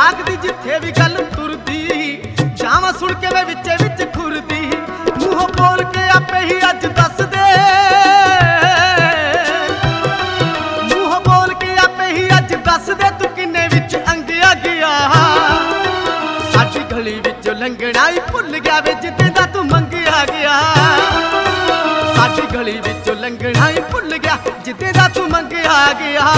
झाकदी जिथे भी गल तुरदी, जावां सुन के मैं विचे विच खुरदी। मूंहों बोल के आपे ही अज दस दे, मूंहों बोल के आपे ही अज दस दे, तू किन्ने विच अंगिया गया। साडी गली विचों लंघना ही भुल गया वे जिद्दां दा तू मंगिया गया। साडी गली विचों लंघना ही भुल गया जिद्दां दा तू मंगिया गया।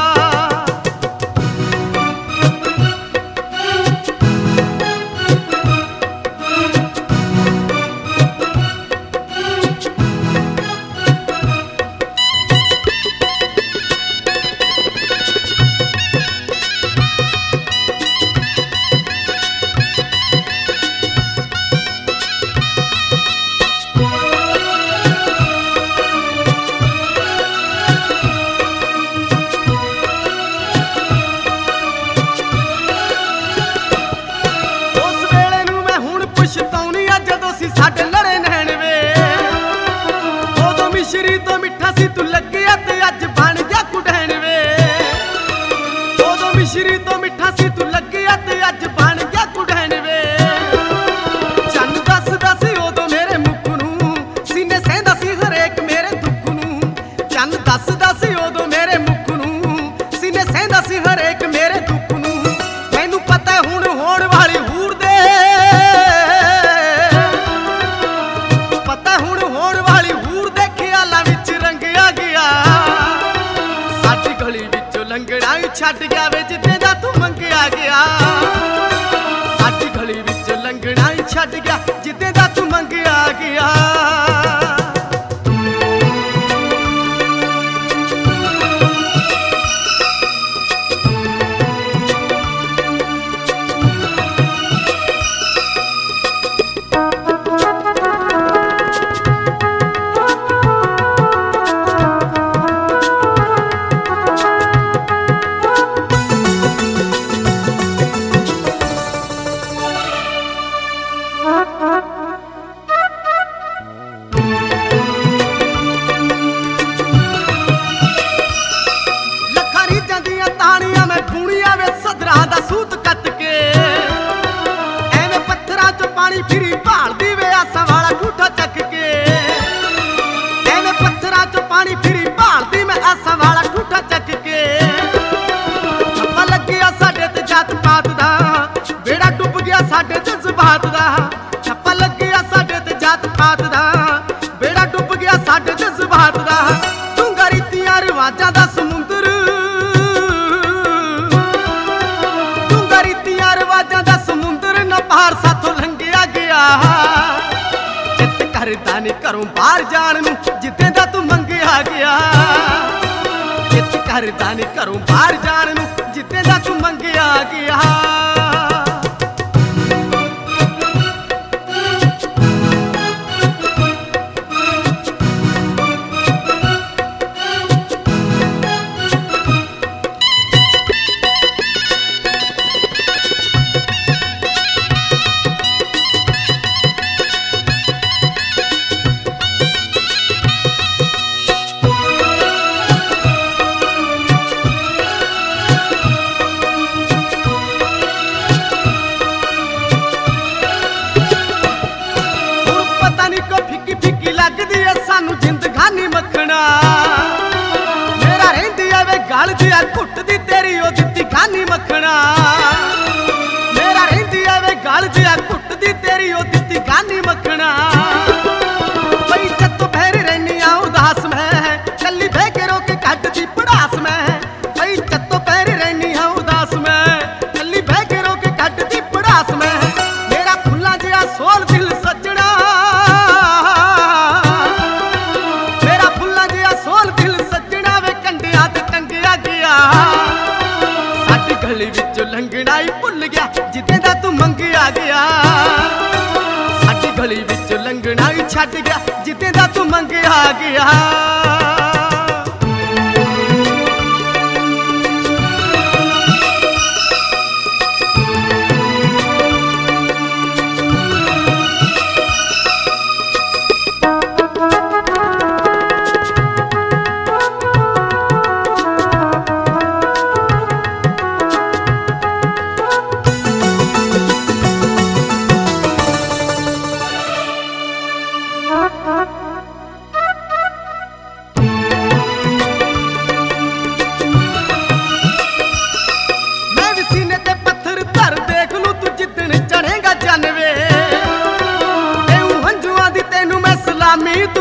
साडे लड़े नैन वे उदों मिश्री तो मिठा सी तू लग्गिया ते अज बन गया कुड़ैन वे। उदों मिश्री तो मिठा सी तू लग्गिया ते अज बन गया कुड़ैन वे। चन्न दसदा सी उदों मेरे मुख नूं, सीने सहंदा सी हरेक मेरे दुख नूं। चन्न दसदा सी उदों मेरे मुख नूं, सीने सहंदा सी हरेक मेरे दुख नूं। मैनूं पता हुण होण वाली हूर दे, लंघना ही छड्ड गया वे जिद्दां दा तू मंगिया गया। साडी गली विचों लंघना ही छड्ड गया जिद्दां दा तू मंगिया गया। सूत कट के एवें पत्थरां चों पानी फिरी भालदी वे आसां वाला ठूठा चक के। एवें पत्थरां चों पानी फिरी भालदी मैं आसां वाला ठूठा चक के। छप्पा लग्गिया साडे ते जात पात दा, बेड़ा डुब गया साडे जज्बात दा। छप्पा लग्गिया साडे ते जात पात दा, बेड़ा डुब गया साडे जज्बात दा। डूंगा रीतियां रिवाजां दा समुंदर, रिवाजां दा समुंदर न पार साथों लंघिया गया। चित करदा नी घरों बाहर जाण नूं जिद्दां दा तू मंगिया गया। चित करदा नी घरों बाहर जाण नूं जिद्दां दा तू मंगिया गया। सानू जिंदगानी मखना मेरा रहिंदी आवे गल दिया घुटदी तेरी ओ दित्ती गानी मखना। मेरा रहिंदी आवे गल दिया घुटदी तेरी ओ दित्ती गानी मखना। बई जत्तों बहरी रहनी आ उदास मैं, कल्ली बह के रो के कटदी पड़ास मैं। बई जत्तों बहरी रहनी आ उदास मैं, कल्ली बह के रो के कटदी पड़ास मैं। मेरा फुल्ला जिहा सोल दिल सजना, गली विचों लंघना ही भुल गया जिद्दां दा तू मंगिया गया। साडी गली विचों लंघना ही छड्ड गया जिद्दां दा तू मंगिया गया।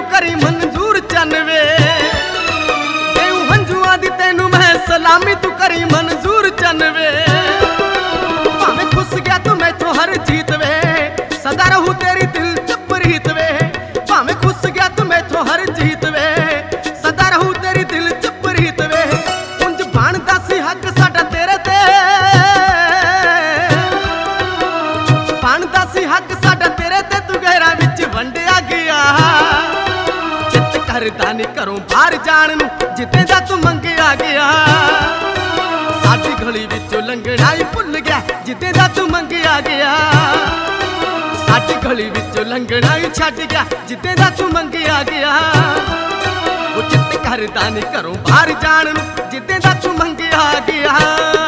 करी मंजूर चनवे देऊ हंजुआ दी तेनू मैं सलामी तू करी मंजूर चनवे भावें खुस गया तू मैथों हर जीत वे सदा रहू तेरी दिल च प्रीत वे भावें खुस गया तू मैथों हर जीत वे सदा रहू तेरी दिल च प्रीत वे उंज बनदा सी हक साडा तेरे ते बनदा सी हक साडा तेरे ते तू गैरां विच वंडिया गया चित करदा नी घरों बाहर जाण नूं जिद्दे दा तू मंगिया गया साडी गली विचों लंघना ही भुल गया जिद्दे दा तू मंगिया गया साडी गली विचों लंघना ही छड्ड गया जिद्दे दा तू मंगिया गया ओ चित करदा नी घरों बाहर जाण नूं जिद्दे दा तू मंगिया गया।